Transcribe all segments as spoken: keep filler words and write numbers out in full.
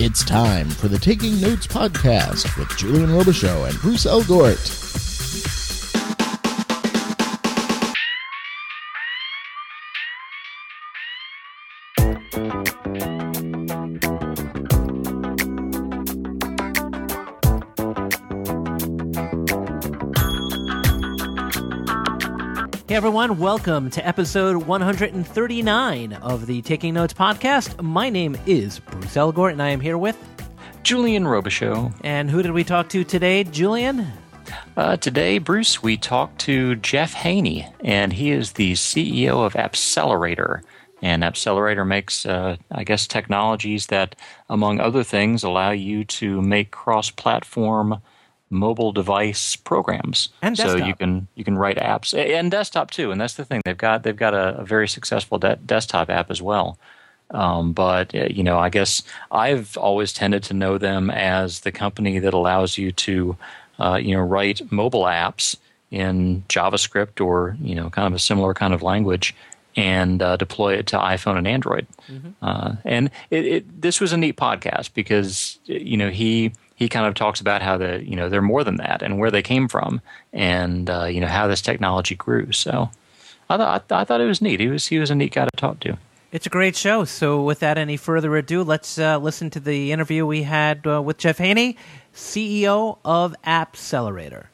It's time for the Taking Notes podcast with Julian Robichaux and Bruce Elgort. Hey everyone, welcome to episode one hundred thirty-nine of the Taking Notes podcast. My name is Bruce Elgort, and I am here with Julian Robichaux. And who did we talk to today, Julian? Uh, today, Bruce, we talked to Jeff Haney, and he is the C E O of Appcelerator. And Appcelerator makes, uh, I guess, technologies that, among other things, allow you to make cross-platform mobile device programs, and desktop. So you can you can write apps and desktop too. And that's the thing, they've got they've got a, a very successful de- desktop app as well. Um, but uh, you know, I guess I've always tended to know them as the company that allows you to uh, you know write mobile apps in JavaScript or you know kind of a similar kind of language and uh, deploy it to iPhone and Android. Mm-hmm. Uh, and it, it, this was a neat podcast because you know he. He kind of talks about how the you know they're more than that and where they came from and uh, you know how this technology grew. So I thought I thought it was neat. He was he was a neat guy to talk to. It's a great show. So without any further ado, let's uh, listen to the interview we had uh, with Jeff Haney, C E O of Appcelerator.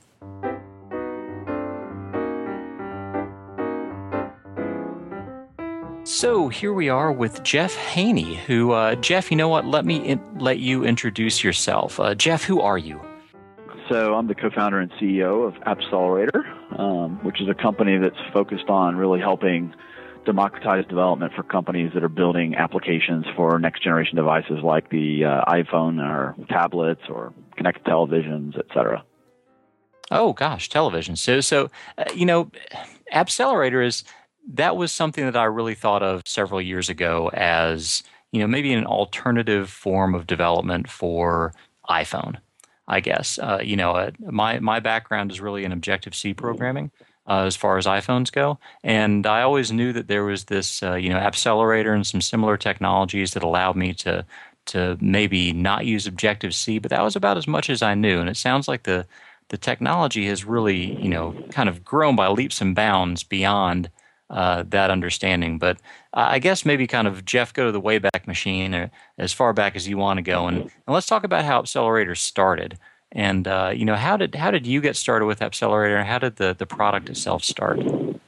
So here we are with Jeff Haney, who, uh, Jeff, you know what? Let me in- let you introduce yourself. Uh, Jeff, who are you? So I'm the co-founder and C E O of Appcelerator, um, which is a company that's focused on really helping democratize development for companies that are building applications for next-generation devices like the uh, iPhone or tablets or connected televisions, et cetera. Oh, gosh, television. So, so uh, you know, Appcelerator is... That was something that I really thought of several years ago as, you know, maybe an alternative form of development for iPhone, I guess. Uh, you know, uh, my, my background is really in Objective-C programming uh, as far as iPhones go. And I always knew that there was this, uh, you know, Appcelerator and some similar technologies that allowed me to to maybe not use Objective-C, but that was about as much as I knew. And it sounds like the, the technology has really, you know, kind of grown by leaps and bounds beyond Uh, that understanding. But I guess maybe kind of, Jeff, go to the Wayback Machine or as far back as you want to go. And, and let's talk about how Appcelerator started. And, uh, you know, how did how did you get started with Appcelerator and how did the, the product itself start?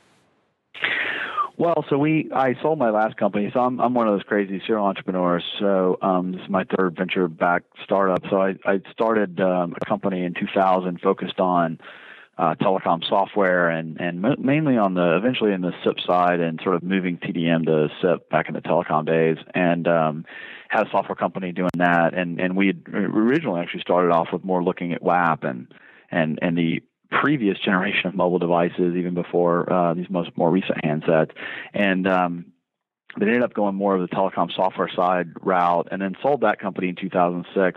Well, so we I sold my last company. So I'm I'm one of those crazy serial entrepreneurs. So um, this is my third venture-backed startup. So I, I started um, a company in two thousand focused on Uh, telecom software and, and m- mainly on the, eventually in the S I P side and sort of moving T D M to S I P back in the telecom days and um, had a software company doing that. And, and we had originally actually started off with more looking at W A P and, and, and the previous generation of mobile devices, even before uh, these most more recent handsets. And um, but ended up going more of the telecom software side route and then sold that company in two thousand six,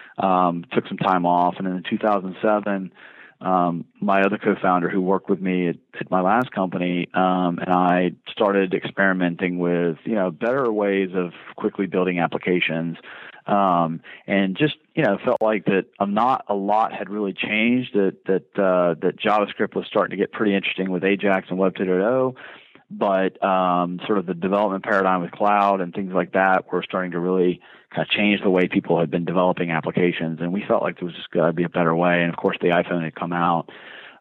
um, took some time off. And then in two thousand seven, Um, my other co-founder who worked with me at, at my last company, um, and I started experimenting with, you know, better ways of quickly building applications. Um, and just, you know, felt like that um, not a lot had really changed, that, that, uh, that JavaScript was starting to get pretty interesting with Ajax and Web two point oh. But um, sort of the development paradigm with cloud and things like that were starting to really kind of change the way people had been developing applications. And we felt like there was just got to be a better way. And of course, the iPhone had come out.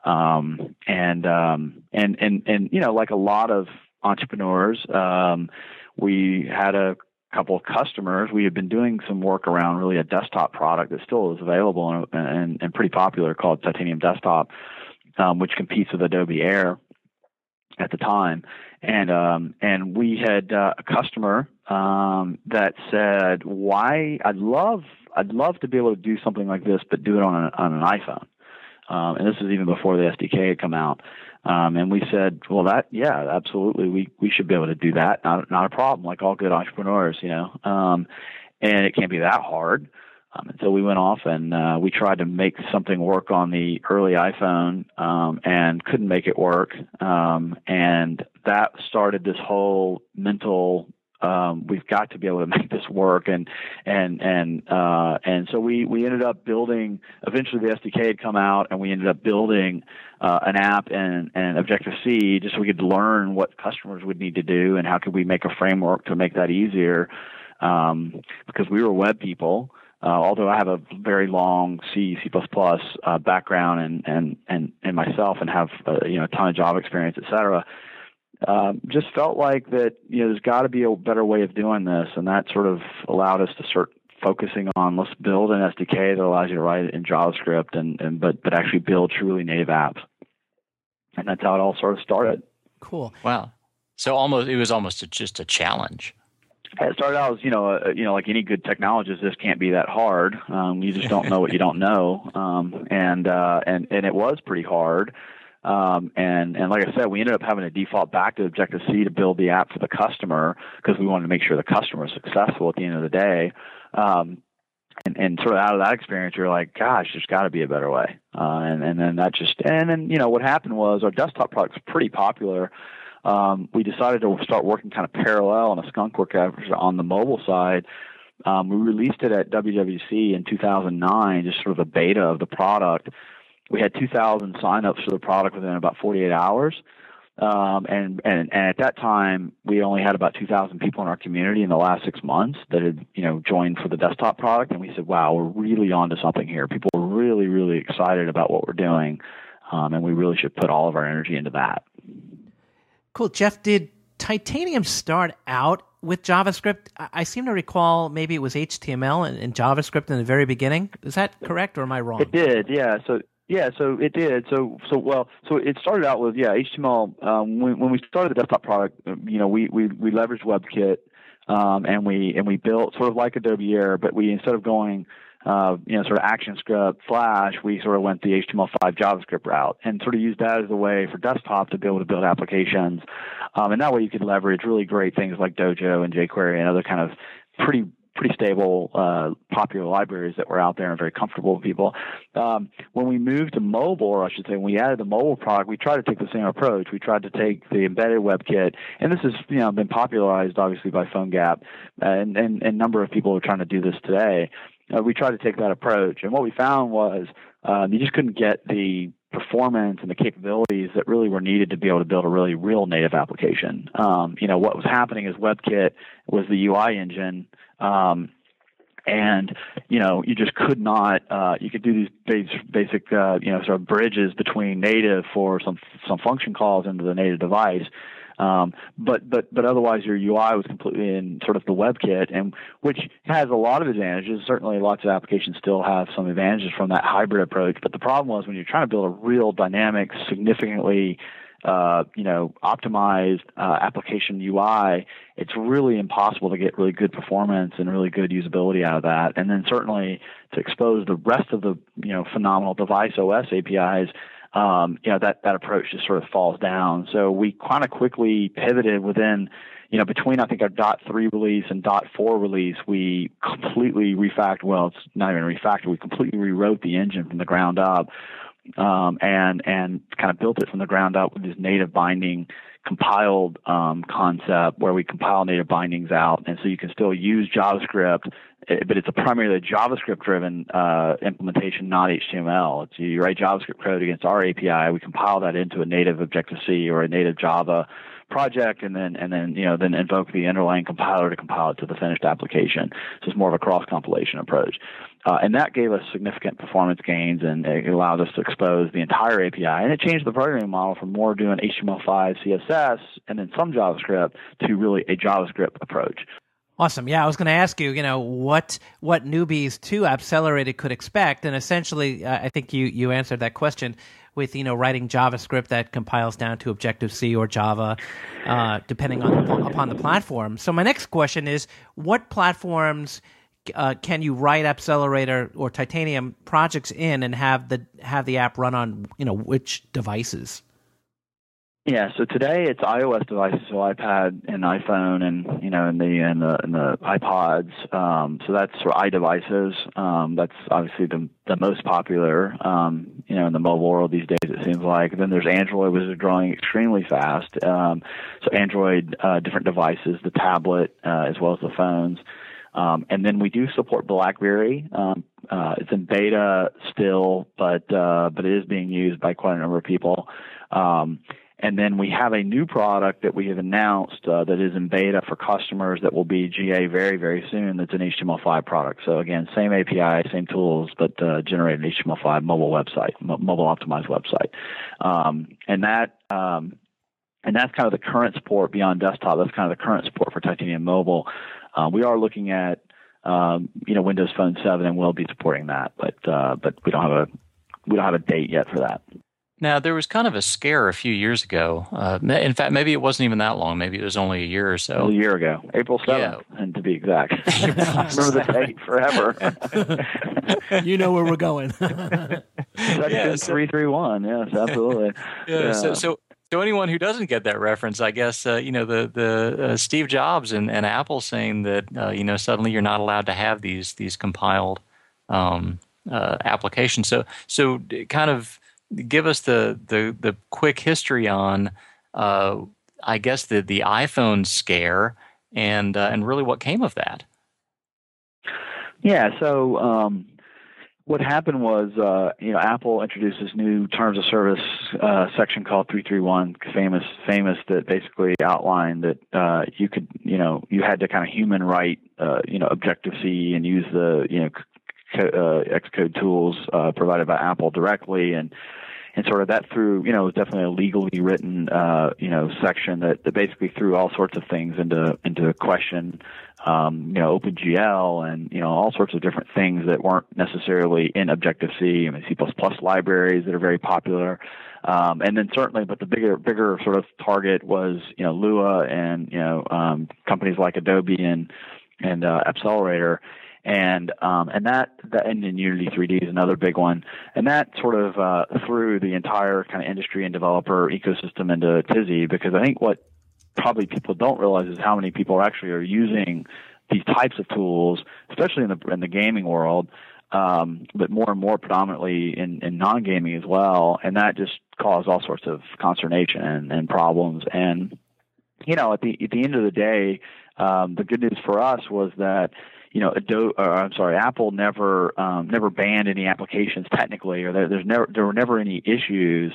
Um, and, um, and, and, and, you know, like a lot of entrepreneurs, um, we had a couple of customers. We had been doing some work around really a desktop product that still is available and, and, and pretty popular called Titanium Desktop, um, which competes with Adobe Air at the time. And, um, and we had uh, a customer, um, that said, why I'd love, I'd love to be able to do something like this, but do it on, a, on an iPhone. Um, and this was even before the S D K had come out. Um, and we said, well, that, yeah, absolutely. We, we should be able to do that. Not, not a problem. Like all good entrepreneurs, you know, um, and it can't be that hard. Um, and so we went off and uh, we tried to make something work on the early iPhone um, and couldn't make it work. Um, and that started this whole mental um, we've got to be able to make this work. And and and uh, and so we we ended up building. Eventually, the S D K had come out, and we ended up building uh, an app and and Objective C just so we could learn what customers would need to do and how could we make a framework to make that easier. Um, because we were web people. Uh, although I have a very long C, C++ uh, background and, and, and, and myself and have uh, you know a ton of Java experience, et cetera, um, just felt like that you know there's got to be a better way of doing this, and that sort of allowed us to start focusing on let's build an S D K that allows you to write it in JavaScript and, and but but actually build truly native apps, and that's how it all sort of started. Cool. Wow. So almost it was almost a, just a challenge. It started out as, you know, uh, you know, like any good technologist, this can't be that hard. Um, you just don't know what you don't know. Um, and, uh, and, and it was pretty hard. Um, and, and like I said, we ended up having to default back to Objective-C to build the app for the customer because we wanted to make sure the customer was successful at the end of the day. Um, and, and sort of out of that experience, you're like, gosh, there's got to be a better way. Uh, and, and then that just, and then, you know, what happened was our desktop product's pretty popular. Um, we decided to start working kind of parallel on a skunkworks effort on the mobile side. Um, we released it at W W C in two thousand nine, just sort of a beta of the product. We had two thousand signups for the product within about forty-eight hours. Um, and, and, and at that time, we only had about two thousand people in our community in the last six months that had, you know, joined for the desktop product. And we said, wow, we're really onto something here. People are really, really excited about what we're doing. Um, and we really should put all of our energy into that. Cool. Jeff, did Titanium start out with JavaScript? I seem to recall maybe it was H T M L and, and JavaScript in the very beginning. Is that correct, or am I wrong? It did, yeah. So yeah, so it did. So so well, so it started out with yeah H T M L. Um, when when we started the desktop product, you know, we we we leveraged WebKit, um, and we and we built sort of like Adobe Air, but we instead of going Uh, you know, sort of ActionScript, Flash, we sort of went the H T M L five JavaScript route and sort of used that as a way for desktop to be able to build applications. Um, and that way you could leverage really great things like Dojo and jQuery and other kind of pretty pretty stable, uh, popular libraries that were out there and very comfortable with people. Um, when we moved to mobile, or I should say, when we added the mobile product, we tried to take the same approach. We tried to take the embedded WebKit, and this has you know been popularized obviously by PhoneGap, and, and, and a number of people are trying to do this today. Uh, we tried to take that approach, and what we found was um, you just couldn't get the performance and the capabilities that really were needed to be able to build a really real native application. Um, you know, what was happening is WebKit was the U I engine, um, and you know, you just could not. Uh, you could do these basic, basic uh, you know, sort of bridges between native for some some function calls into the native device. Um, but, but, but otherwise your U I was completely in sort of the WebKit, and which has a lot of advantages. Certainly lots of applications still have some advantages from that hybrid approach. But the problem was when you're trying to build a real dynamic, significantly, uh, you know, optimized, uh, application U I, it's really impossible to get really good performance and really good usability out of that. And then certainly to expose the rest of the, you know, phenomenal device O S A P Is, Um, you know, that, that approach just sort of falls down. So we kind of quickly pivoted within, you know, between I think our dot three release and dot four release, we completely refactored, well, it's not even refactored, we completely rewrote the engine from the ground up, um, and, and kind of built it from the ground up with this native binding compiled, um, concept where we compile native bindings out. And so you can still use JavaScript, but it's a primarily JavaScript-driven uh, implementation, not H T M L. It's you write JavaScript code against our A P I, we compile that into a native Objective-C or a native Java project, and then and then you know then invoke the underlying compiler to compile it to the finished application. So it's more of a cross-compilation approach, uh, and that gave us significant performance gains, and it allowed us to expose the entire A P I. And it changed the programming model from more doing H T M L five, C S S, and then some JavaScript to really a JavaScript approach. Awesome. Yeah, I was going to ask you, you know, what what newbies to Appcelerated could expect, and essentially, uh, I think you you answered that question with, you know, writing JavaScript that compiles down to Objective-C or Java, uh, depending on the, upon the platform. So my next question is, what platforms uh, can you write Appcelerator or Titanium projects in and have the have the app run on, you know, which devices? Yeah, so today it's iOS devices, so iPad and iPhone, and you know, and the and the and the iPods. Um, so that's for iDevices. Um, that's obviously the the most popular, um, you know, in the mobile world these days. It seems like. Then there's Android, which is growing extremely fast. Um, so Android, uh, different devices, the tablet uh, as well as the phones. Um, and then we do support BlackBerry. Um, uh, it's in beta still, but uh, but it is being used by quite a number of people. Um, And then we have a new product that we have announced uh, that is in beta for customers that will be G A very, very soon. That's an H T M L five product. So again, same A P I, same tools, but uh, generate an H T M L five mobile website, m- mobile optimized website. Um, and that um, and that's kind of the current support beyond desktop. That's kind of the current support for Titanium Mobile. Uh, we are looking at um, you know Windows Phone seven, and we'll be supporting that, but uh, but we don't have a we don't have a date yet for that. Now, there was kind of a scare a few years ago. Uh, in fact, maybe it wasn't even that long. Maybe it was only a year or so. A year ago, April seventh, yeah. And to be exact. Remember the date forever. You know where we're going. Section yeah, so, three three one, yes, absolutely. Yeah, yeah. So, so, so anyone who doesn't get that reference, I guess, uh, you know, the the uh, Steve Jobs and, and Apple saying that, uh, you know, suddenly you're not allowed to have these these compiled um, uh, applications. So, so kind of. Give us the, the, the quick history on, uh, I guess, the, the iPhone scare and uh, and really what came of that. Yeah, so um, what happened was, uh, you know, Apple introduced this new terms of service uh, section called three thirty-one, famous, famous that basically outlined that uh, you could, you know, you had to kind of human write, uh, you know, Objective-C and use the, you know, Uh, Xcode tools uh, provided by Apple directly, and and sort of that threw, you know, it was definitely a legally written, uh, you know, section that, that basically threw all sorts of things into into question, um, you know, OpenGL and you know all sorts of different things that weren't necessarily in Objective-C. I mean, C plus plus libraries that are very popular, um, and then certainly, but the bigger bigger sort of target was you know Lua and you know um, companies like Adobe and and uh, Appcelerator. And um, and that, that and then Unity three D is another big one, and that sort of uh, threw the entire kind of industry and developer ecosystem into a tizzy, because I think what probably people don't realize is how many people actually are using these types of tools, especially in the in the gaming world, um, but more and more predominantly in, in non-gaming as well, and that just caused all sorts of consternation and, and problems. And you know, at the at the end of the day, um, the good news for us was that. You know, Adobe, or I'm sorry, Apple never um, never banned any applications technically, or there, there's never there were never any issues.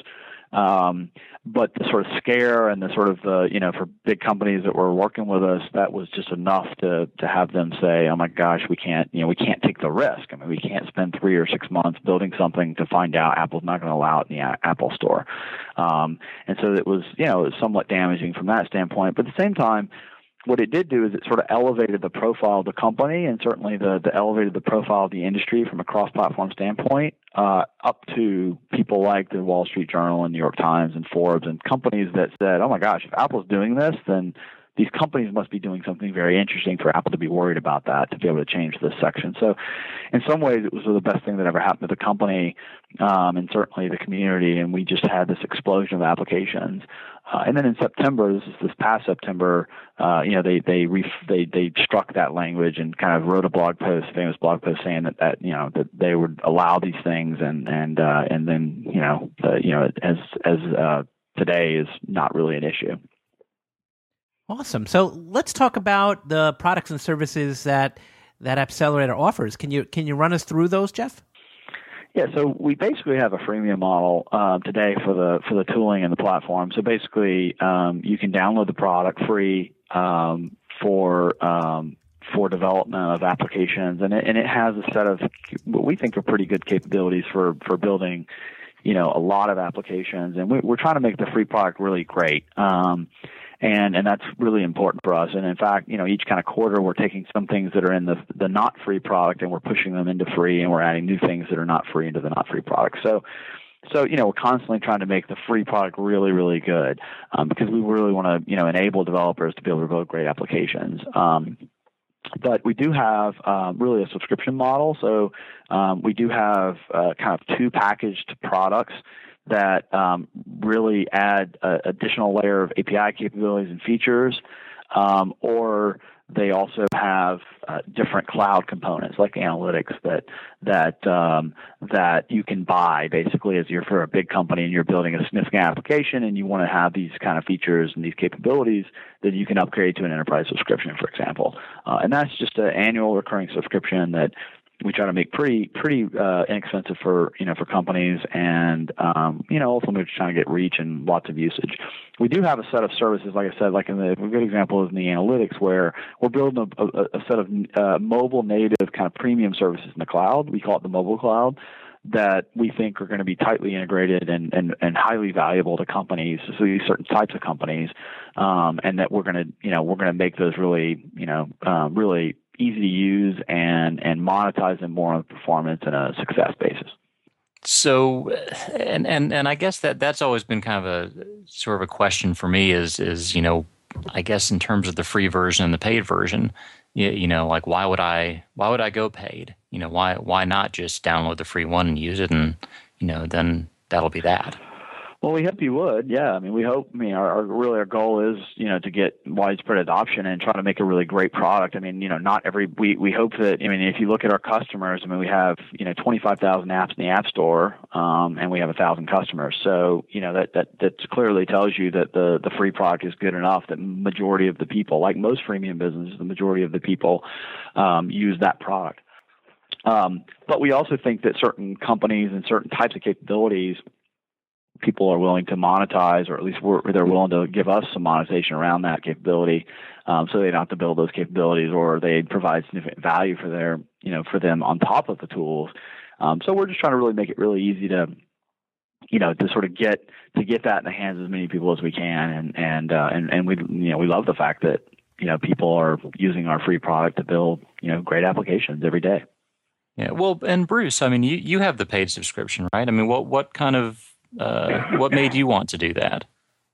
Um, but the sort of scare and the sort of the you know for big companies that were working with us, that was just enough to to have them say, oh my gosh, we can't you know we can't take the risk. I mean, we can't spend three or six months building something to find out Apple's not going to allow it in the a- Apple Store. Um, and so it was you know it was somewhat damaging from that standpoint. But at the same time, what it did do is it sort of elevated the profile of the company, and certainly the, the elevated the profile of the industry from a cross-platform standpoint, uh, up to people like the Wall Street Journal and New York Times and Forbes and companies that said, oh my gosh, if Apple's doing this, then these companies must be doing something very interesting for Apple to be worried about that, to be able to change this section. So in some ways, it was the best thing that ever happened to the company, um, and certainly the community, and we just had this explosion of applications. Uh, and then in September, this is this past September, uh, you know, they they, ref- they they struck that language and kind of wrote a blog post, famous blog post, saying that, that you know that they would allow these things, and and uh, and then you know uh, you know as as uh, today is not really an issue. Awesome. So let's talk about the products and services that that Appcelerator offers. Can you can you run us through those, Jeff? Yeah, so we basically have a freemium model uh, today for the for the tooling and the platform. So basically, um, you can download the product free um, for um, for development of applications, and it, and it has a set of what we think are pretty good capabilities for for building, you know, a lot of applications. And we, we're trying to make the free product really great. Um, And and that's really important for us. And in fact, you know, each kind of quarter we're taking some things that are in the the not free product and we're pushing them into free, and we're adding new things that are not free into the not free product. So so you know, we're constantly trying to make the free product really, really good, um, because we really want to you know enable developers to be able to build great applications. Um, But we do have um, really a subscription model. So um, we do have uh, kind of two packaged products that um, really add an additional layer of A P I capabilities and features, um, or they also have uh, different cloud components like analytics that that um, that you can buy basically as you're for a big company and you're building a significant application and you want to have these kind of features and these capabilities that you can upgrade to an enterprise subscription, for example. Uh, and that's just an annual recurring subscription that we try to make pretty pretty uh, inexpensive for you know for companies, and um, you know ultimately we're just trying to get reach and lots of usage. We do have a set of services, like I said, like in the a good example is in the analytics, where we're building a, a, a set of uh, mobile native kind of premium services in the cloud. We call it the mobile cloud, that we think are going to be tightly integrated and, and, and highly valuable to companies, so these certain types of companies, um, and that we're going to you know we're going to make those really you know uh, really easy to use and and monetize them more on performance and a success basis. So, and and and I guess that that's always been kind of a sort of a question for me is is you know I guess in terms of the free version and the paid version, you, you know like why would I why would I go paid? You know why why not just download the free one and use it, and you know then that'll be that. Well, we hope you would. Yeah, I mean, we hope. I mean, our, our really our goal is, you know, to get widespread adoption and try to make a really great product. I mean, you know, not every we we hope that. I mean, if you look at our customers, I mean, we have you know twenty-five thousand apps in the App Store, um, and we have a thousand customers. So, you know, that that that clearly tells you that the the free product is good enough that majority of the people, like most freemium businesses, the majority of the people um, use that product. Um, but we also think that certain companies and certain types of capabilities, people are willing to monetize, or at least we're, they're willing to give us some monetization around that capability, um, so they don't have to build those capabilities, or they provide significant value for their, you know, for them on top of the tools. Um, so we're just trying to really make it really easy to, you know, to sort of get to get that in the hands of as many people as we can, and and uh, and and we, you know, we love the fact that you know people are using our free product to build you know great applications every day. Yeah, well, and Bruce, I mean, you you have the paid subscription, right? I mean, what what kind of Uh, what made you want to do that?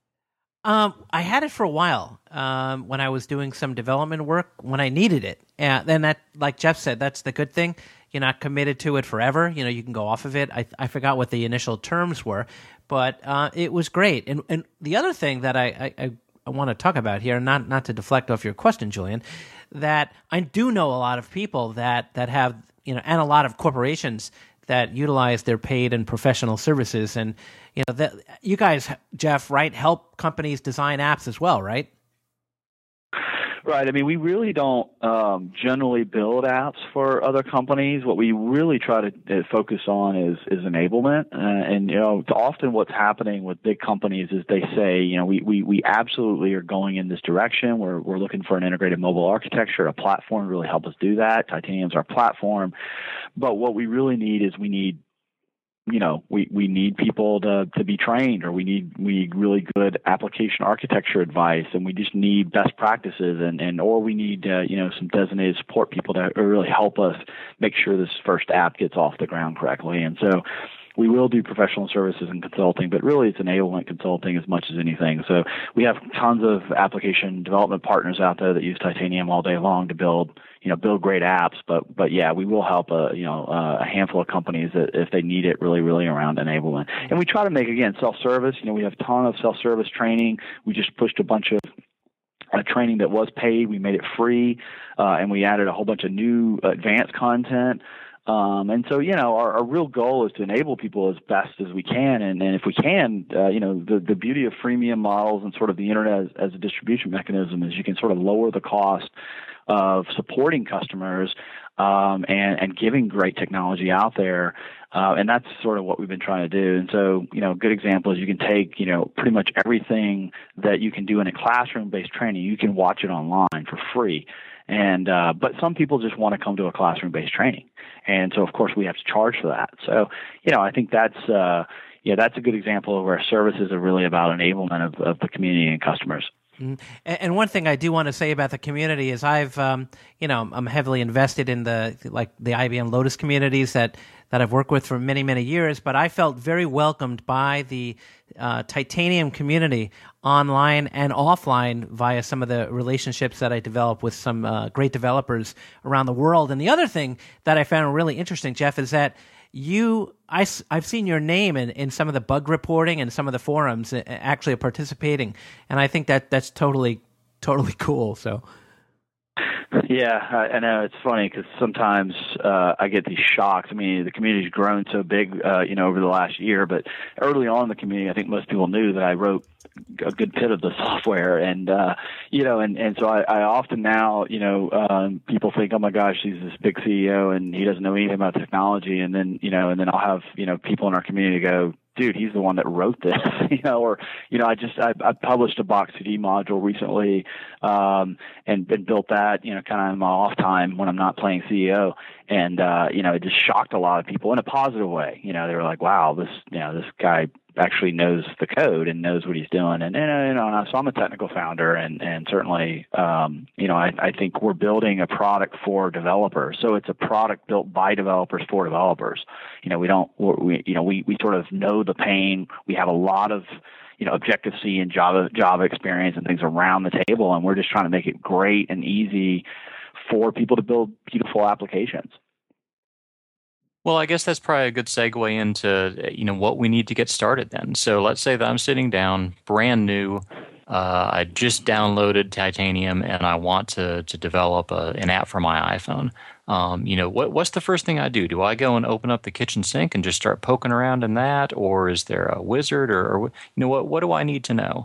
Um, I had it for a while um, when I was doing some development work when I needed it. And then that, like Jeff said, that's the good thing. You're not committed to it forever. You know, you can go off of it. I, I forgot what the initial terms were, but uh, it was great. And and the other thing that I, I, I want to talk about here, not not to deflect off your question, Julian, that I do know a lot of people that that have, you know, and a lot of corporations that utilize their paid and professional services. And, you know, that you guys, Jeff, right, help companies design apps as well, right? Right. I mean, we really don't um, generally build apps for other companies. What we really try to uh, focus on is is enablement. Uh, and, you know, often what's happening with big companies is they say, you know, we, we, we absolutely are going in this direction. We're, we're looking for an integrated mobile architecture, a platform to really help us do that. Titanium's our platform. But what we really need is we need you know, we, we need people to, to be trained, or we need we need really good application architecture advice, and we just need best practices, and, and or we need uh, you know some designated support people to really help us make sure this first app gets off the ground correctly. And so we will do professional services and consulting, but really it's enablement consulting as much as anything. So we have tons of application development partners out there that use Titanium all day long to build, you know, build great apps. But but yeah, we will help a you know a handful of companies that if they need it really really around enablement. And we try to make again self-service. You know, we have a ton of self-service training. We just pushed a bunch of Uh, training that was paid. We made it free, uh, and we added a whole bunch of new advanced content. Um, and so, you know, our, our real goal is to enable people as best as we can. And, and if we can, uh, you know, the, the beauty of freemium models and sort of the internet as, as a distribution mechanism is you can sort of lower the cost of supporting customers um, and, and giving great technology out there. Uh, and that's sort of what we've been trying to do. And so, you know, a good example is you can take, you know, pretty much everything that you can do in a classroom-based training, you can watch it online for free. And uh, but some people just want to come to a classroom-based training, and so of course we have to charge for that. So you know I think that's uh, yeah that's a good example of where services are really about enablement of, of the community and customers. Mm-hmm. And one thing I do want to say about the community is I've um, you know I'm heavily invested in the like the I B M Lotus communities that that I've worked with for many many years, but I felt very welcomed by the uh, Titanium community online and offline via some of the relationships that I developed with some uh, great developers around the world. And the other thing that I found really interesting, Jeff, is that you, I, I've seen your name in, in some of the bug reporting and some of the forums actually participating, and I think that that's totally, totally cool. So. Yeah, I, I know it's funny because sometimes uh, I get these shocks. I mean, the community's grown so big, uh, you know, over the last year. But early on in the community, I think most people knew that I wrote a good bit of the software, and uh, you know, and and so I, I often now, you know, um, people think, oh my gosh, he's this big C E O and he doesn't know anything about technology, and then you know, and then I'll have you know people in our community go, dude, he's the one that wrote this, you know, or, you know, I just, I, I published a Box two D module recently, um, and, and built that, you know, kind of in my off time when I'm not playing C E O. And, uh, you know, it just shocked a lot of people in a positive way. You know, they were like, wow, this, you know, this guy actually knows the code and knows what he's doing. And, and you know, so I'm a technical founder, and, and certainly, um, you know, I, I think we're building a product for developers. So it's a product built by developers for developers. You know, we don't, we, you know, we, we sort of know the pain. We have a lot of, you know, Objective-C and Java, Java experience and things around the table. And we're just trying to make it great and easy for people to build beautiful applications. Well, I guess that's probably a good segue into, you know, what we need to get started then. So let's say that I'm sitting down, brand new. Uh, I just downloaded Titanium and I want to to develop a, an app for my iPhone. Um, you know, what what's the first thing I do? Do I go and open up the kitchen sink and just start poking around in that, or is there a wizard, or, or you know, what what do I need to know?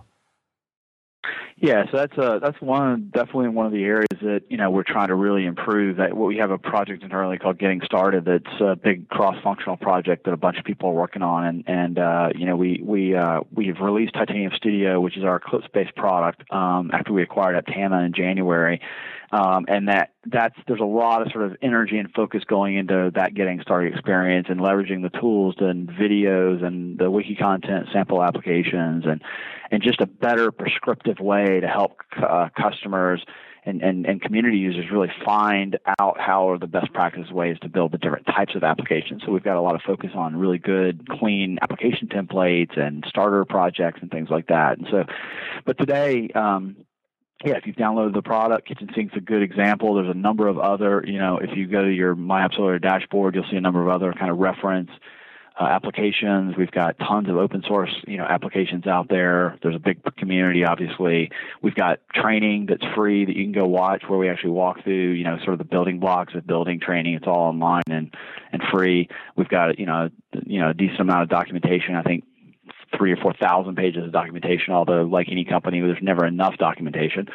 Yeah, so that's uh that's one definitely one of the areas that you know we're trying to really improve. That we have a project internally called Getting Started. That's a big cross-functional project that a bunch of people are working on, and and uh, you know we we uh, we've released Titanium Studio, which is our Eclipse-based product, um, after we acquired Aptama in January. Um, and that that's there's a lot of sort of energy and focus going into that getting started experience and leveraging the tools and videos and the wiki content, sample applications, and and just a better prescriptive way to help uh, customers and, and, and community users really find out how are the best practice ways to build the different types of applications. So we've got a lot of focus on really good, clean application templates and starter projects and things like that. And so, but today, um, yeah, if you've downloaded the product, Kitchen Sink's a good example. There's a number of other, you know, if you go to your My AppCelerator dashboard, you'll see a number of other kind of reference uh, applications. We've got tons of open source, you know, applications out there. There's a big community, obviously. We've got training that's free that you can go watch, where we actually walk through, you know, sort of the building blocks of building training. It's all online and, and free. We've got, you know, you know, a decent amount of documentation. I think three or four thousand pages of documentation, although like any company, there's never enough documentation.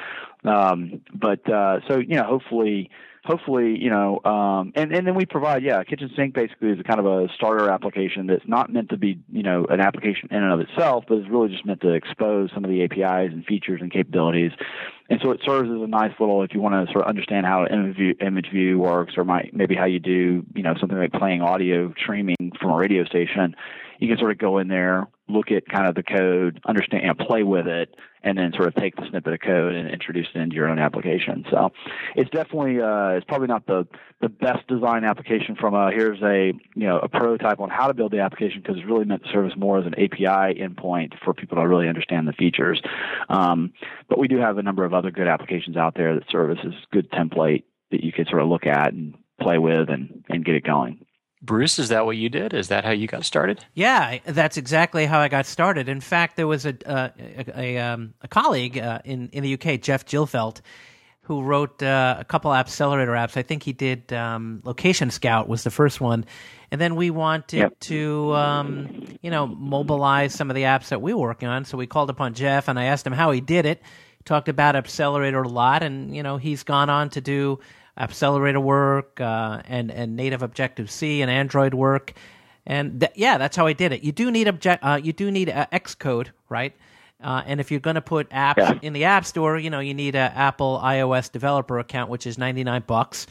Um, but, uh, so, you know, hopefully, hopefully, you know, um, and, and then we provide, yeah, Kitchen Sink basically is a kind of a starter application that's not meant to be, you know, an application in and of itself, but is really just meant to expose some of the A P Is and features and capabilities. And so it serves as a nice little, if you want to sort of understand how image view, image view works, or might, maybe how you do, you know, something like playing audio streaming from a radio station, you can sort of go in there, look at kind of the code, understand, you know, play with it, and then sort of take the snippet of code and introduce it into your own application. So it's definitely, uh, it's probably not the, the best design application from a, here's a, you know, a prototype on how to build the application, because it's really meant to serve as more as an A P I endpoint for people to really understand the features. Um, but we do have a number of other good applications out there that serve as a good template that you could sort of look at and play with and, and get it going. Bruce, is that what you did? Is that how you got started? Yeah, that's exactly how I got started. In fact, there was a uh, a, a, um, a colleague uh, in in the U K, Jeff Gilfelt, who wrote uh, a couple AppCelerator apps. I think he did um, Location Scout was the first one, and then we wanted yep. to um, you know mobilize some of the apps that we were working on. So we called upon Jeff, and I asked him how he did it. He talked about AppCelerator a lot, and you know he's gone on to do AppCelerator work uh, and and native Objective-C and Android work, and th- yeah, that's how I did it. You do need object, uh, you do need uh, Xcode, right? Uh, and if you're going to put apps yeah. in the App Store, you know you need an Apple iOS developer account, which is ninety-nine bucks,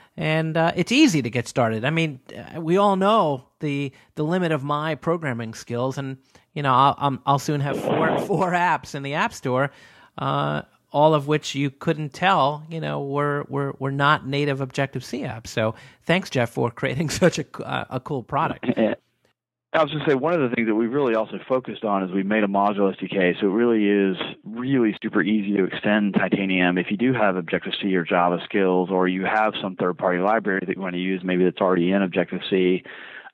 and uh, it's easy to get started. I mean, we all know the the limit of my programming skills, and you know I'll I'm, I'll soon have four four apps in the App Store. Uh, all of which you couldn't tell, you know, were were, were not native Objective-C apps. So thanks, Jeff, for creating such a, uh, a cool product. I was going to say, one of the things that we really also focused on is we made a module S D K, so it really is really super easy to extend Titanium. If you do have Objective-C or Java skills, or you have some third-party library that you want to use, maybe that's already in Objective-C,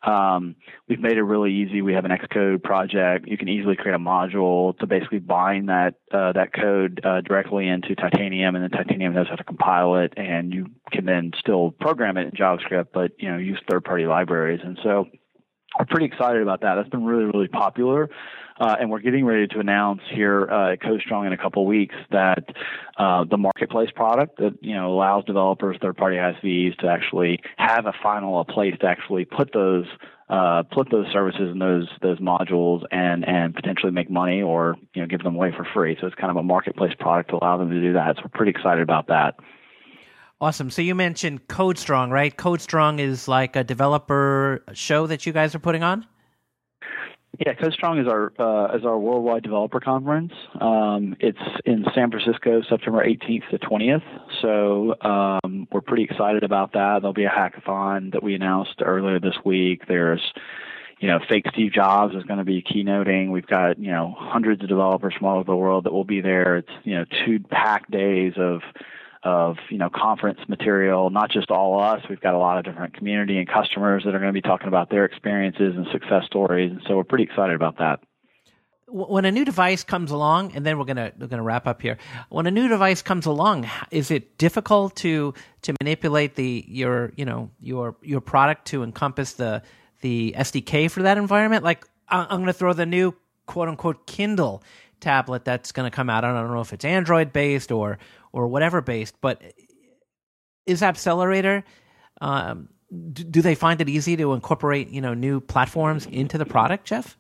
Um, we've made it really easy. We have an Xcode project. You can easily create a module to basically bind that uh, that code uh, directly into Titanium, and then Titanium knows how to compile it, and you can then still program it in JavaScript, but you know use third-party libraries. And so we're pretty excited about that. That's been really, really popular. Uh, and we're getting ready to announce here uh, at CodeStrong in a couple of weeks that uh, the marketplace product that you know allows developers, third-party I S Vs to actually have a final a place to actually put those uh, put those services and those those modules and and potentially make money or you know give them away for free. So it's kind of a marketplace product to allow them to do that. So we're pretty excited about that. Awesome. So you mentioned CodeStrong, right? CodeStrong is like a developer show that you guys are putting on? Yeah, CodeStrong is our uh, is our worldwide developer conference. Um, it's in San Francisco, September eighteenth to twentieth. So um, we're pretty excited about that. There'll be a hackathon that we announced earlier this week. There's, you know, fake Steve Jobs is going to be keynoting. We've got you know hundreds of developers from all over the world that will be there. It's you know two packed days of of, you know, conference material, not just all us. We've got a lot of different community and customers that are going to be talking about their experiences and success stories. And so we're pretty excited about that. When a new device comes along, and then we're going to we're going to wrap up here. When a new device comes along, is it difficult to to manipulate the your, you know, your your product to encompass the the S D K for that environment? Like I'm going to throw the new quote unquote Kindle tablet that's going to come out. I don't know if it's Android based or or whatever based, but is Appcelerator, um, do, do they find it easy to incorporate, you know, new platforms into the product, Jeff?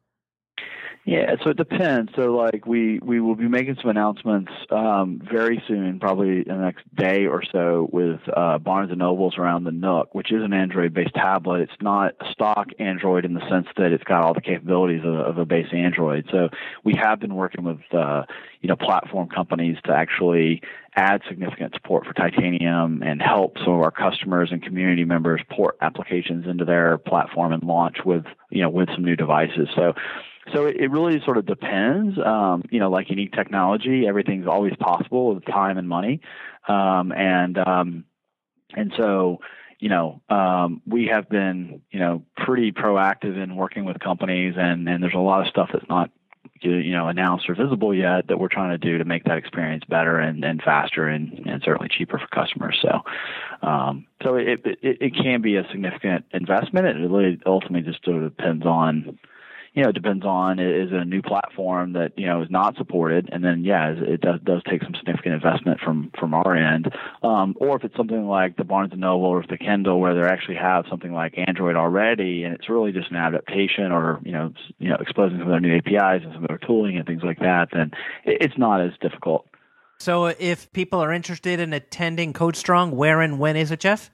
Yeah, so it depends. So, like, we, we will be making some announcements um, very soon, probably in the next day or so, with uh, Barnes and Nobles around the Nook, which is an Android-based tablet. It's not a stock Android in the sense that it's got all the capabilities of, of a base Android. So we have been working with, uh, you know, platform companies to actually add significant support for Titanium and help some of our customers and community members port applications into their platform and launch with, you know, with some new devices. So. So it really sort of depends. Um, you know, like any technology, everything's always possible with time and money. Um, and um, and so, you know, um, we have been, you know, pretty proactive in working with companies, and, and there's a lot of stuff that's not, you know, announced or visible yet that we're trying to do to make that experience better and, and faster and, and certainly cheaper for customers. So, um, so it, it it can be a significant investment. It really ultimately just sort of depends on. You know, it depends on, is it a new platform that, you know, is not supported? And then, yeah, it does, does take some significant investment from, from our end. Um, or if it's something like the Barnes and Noble or the Kindle where they actually have something like Android already, and it's really just an adaptation or, you know, you know, exposing some of their new A P Is and some of their tooling and things like that, then it's not as difficult. So if people are interested in attending CodeStrong, where and when is it, Jeff?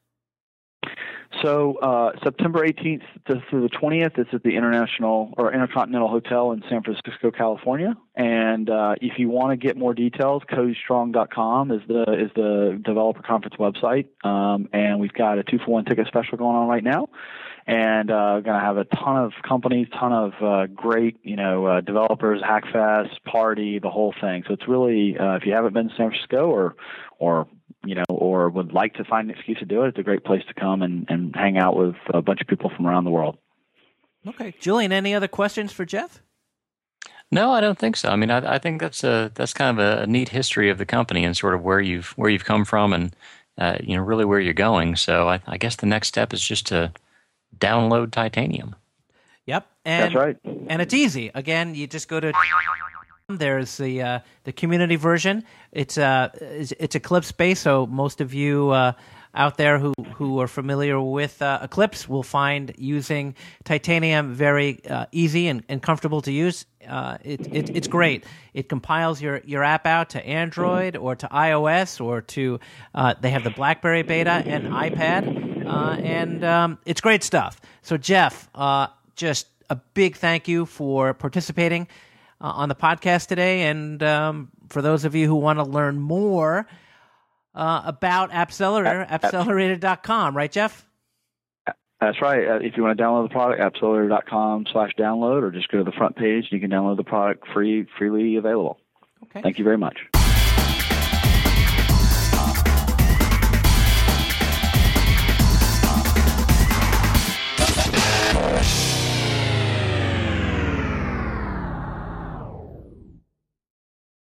So uh, September eighteenth through the twentieth, it's at the International or Intercontinental Hotel in San Francisco, California. And uh, if you want to get more details, codestrong dot com is the is the developer conference website. Um, and we've got a two for one ticket special going on right now. And uh, we're going to have a ton of companies, ton of uh, great, you know, uh, developers, Hackfest, party, the whole thing. So it's really, uh, if you haven't been to San Francisco or, or you know, or would like to find an excuse to do it, it's a great place to come and, and hang out with a bunch of people from around the world. Okay, Julian, any other questions for Jeff? No, I don't think so. I mean, I, I think that's a that's kind of a, a neat history of the company and sort of where you've where you've come from and uh, you know really where you're going. So I, I guess the next step is just to download Titanium. Yep, and that's right. And it's easy. Again, you just go to. There's the uh, the community version. It's uh it's, it's Eclipse based, so most of you uh, out there who, who are familiar with uh, Eclipse will find using Titanium very uh, easy and, and comfortable to use. Uh, it, it it's great. It compiles your, your app out to Android or to iOS or to uh, they have the BlackBerry beta and iPad, uh, and um, it's great stuff. So Jeff, uh, just a big thank you for participating Uh, on the podcast today, and um, for those of you who want to learn more uh, about Appcelerator, appcelerator dot com, right, Jeff? That's right. Uh, if you want to download the product, appcelerator dot com slash download, or just go to the front page and you can download the product free, freely available. Okay. Thank you very much.